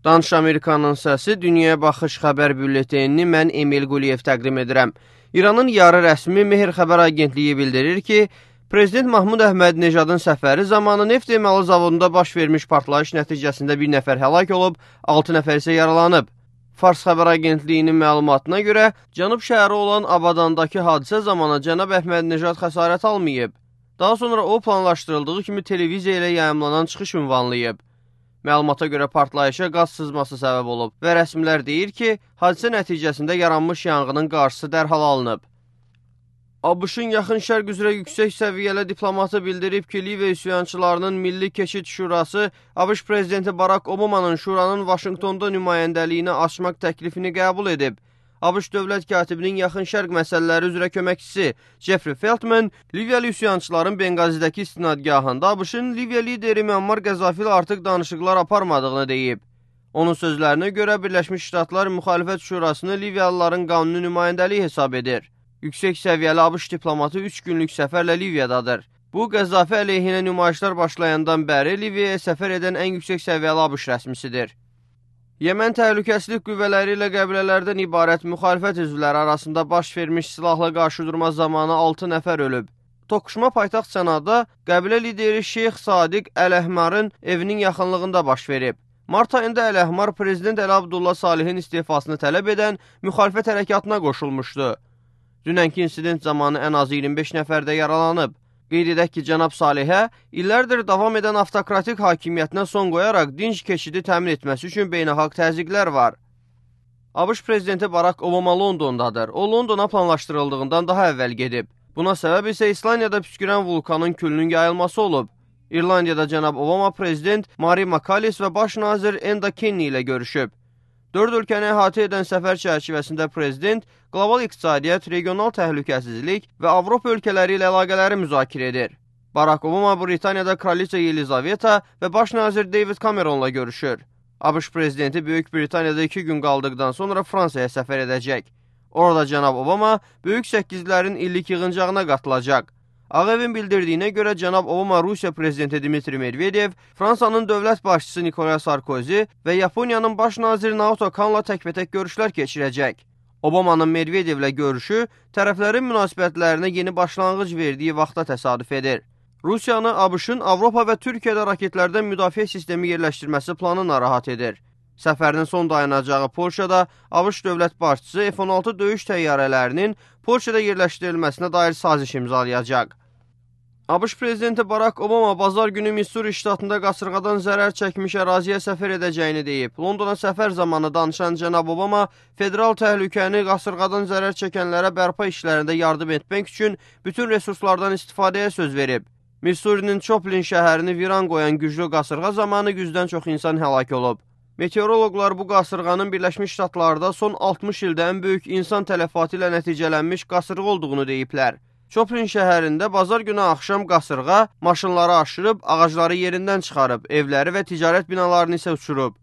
Danış Amerikanın səsi Dünyaya Baxış xəbər bülletenini mən Emil Quliyev təqdim edirəm. İranın yarı rəsmi Mehr xəbər agentliyi bildirir ki, Prezident Mahmud Əhməd-Necadın səfəri zamanı neft emalı zavodunda baş vermiş partlayış nəticəsində bir nəfər həlak olub, 6 nəfər isə yaralanıb. Fars xəbər agentliyinin məlumatına görə, cənub şəhəri olan Abadandakı hadisə zamanı cənab Əhməd-Necad xəsarət almayıb. Daha sonra o planlaşdırıldığı kimi televiziya ilə yayımlanan çıxış ünvanlayıb. Məlumata görə partlayışa qaz sızması səbəb olub və rəsmilər deyir ki, hadisə nəticəsində yaranmış yanğının qarşısı dərhal alınıb. ABŞ-ın Yaxın Şərq üzrə yüksək səviyyəli diplomatı bildirib ki, Liviya üsyançılarının Milli Keçid Şurası ABŞ Prezidenti Barack Obama'nın Şuranın Vaşinqtonda nümayəndəliyini açmaq təklifini qəbul edib. ABŞ dövlət katibinin Yaxın Şərq məsələləri üzrə köməkçisi Jeffrey Feltman, Liviyalı üsyançıların Benqazidəki istinadgahında ABŞ-ın Liviya lideri Muammar Qəzzafi ilə artıq danışıqlar aparmadığını deyib. Onun sözlərinə görə Birləşmiş Ştatlar Müxalifət Şurasını Liviyalıların qanuni nümayəndəliyi hesab edir. Yüksək səviyyəli ABŞ diplomatı 3 günlük səfərlə Liviyadadır. Bu, Qəzzafi əleyhinə nümayişlər başlayandan bəri Liviyaya səfər edən ən yüksək səviyyəli ABŞ rəsmisidir. Yəmən təhlükəsizlik qüvvələri ilə qəbilələrdən ibarət müxalifət üzvləri arasında baş vermiş silahlı qarşıdurma zamanı 6 nəfər ölüb. Toqquşma paytaxt Sənada qəbilə lideri Şeyx Sadiq Əl-Əhmarın evinin yaxınlığında baş verib. Mart ayında Əl-Əhmar Prezident Əli Abdullah Salihin istifasını tələb edən müxalifət hərəkatına qoşulmuşdu. Dünənki insident zamanı ən azı 25 nəfər də yaralanıb. Qeyd edək ki, cənab Salihə illərdir davam edən avtokratik hakimiyyətinə son qoyaraq dinc keçidi təmin etməsi üçün beynəlxalq təzyiqlər var. ABŞ prezidenti Barack Obama Londondadır. O, Londona planlaşdırıldığından daha əvvəl gedib. Buna səbəb isə İslandiyada püskürən vulkanın külünün yayılması olub. İrlandiyada cənab Obama prezident Mary McAllis və baş nazir Enda Kenny ilə görüşüb. 4 ölkəni əhatə edən səfər çərçivəsində prezident qlobal iqtisadiyyat, regional təhlükəsizlik və Avropa ölkələri ilə əlaqələri müzakirə edir. Barack Obama Britaniyada Kraliça Yelizaveta və baş nazir David Cameron'la görüşür. ABŞ prezidenti Böyük Britaniyada 2 gün qaldıqdan sonra Fransaya səfər edəcək. Orada cənab Obama Böyük Səkizlərin illik yığıncağına qatılacaq. Ağ Evin bildirdiyinə görə cənab Obama Rusiya prezidenti Dmitri Medvedev, Fransanın dövlət başçısı Nicolas Sarkozy və Yaponiyanın baş naziri Naoto Kanla təkbətək görüşlər keçirəcək. Obamanın Medvedevlə görüşü tərəflərin münasibətlərinə yeni başlanğıc verdiyi vaxta təsadüf edir. Rusiyanı ABŞ-ın Avropa və Türkiyədə raketlərdən müdafiə sistemi yerləşdirməsi planı narahat edir. Səfərinin son dayanacağı Polşada ABŞ dövlət başçısı F-16 döyüş təyyarələrinin Polşada yerləşdirilməsinə dair saziş imzalayacaq. ABŞ prezidenti Barack Obama bazar günü Missouri ştatında qasırğadan zərər çəkmiş əraziyə səfər edəcəyini deyib. Londona səfər zamanı danışan cənab Obama federal təhlükəni qasırğadan zərər çəkənlərə bərpa işlərində yardım etmək üçün bütün resurslardan istifadəyə söz verib. Missourinin Choplin şəhərini viran qoyan güclü qasırğa zamanı 100-dən çox insan həlak olub. Meteoroloqlar bu qasırğanın Birləşmiş Ştatlarda son 60 ildə ən böyük insan tələfatı ilə nəticələnmiş qasırğa olduğunu deyiblər. Choplin şəhərində bazar günü axşam qasırğa maşınları aşırıb, ağacları yerindən çıxarıb, evləri və ticarət binalarını isə uçurub.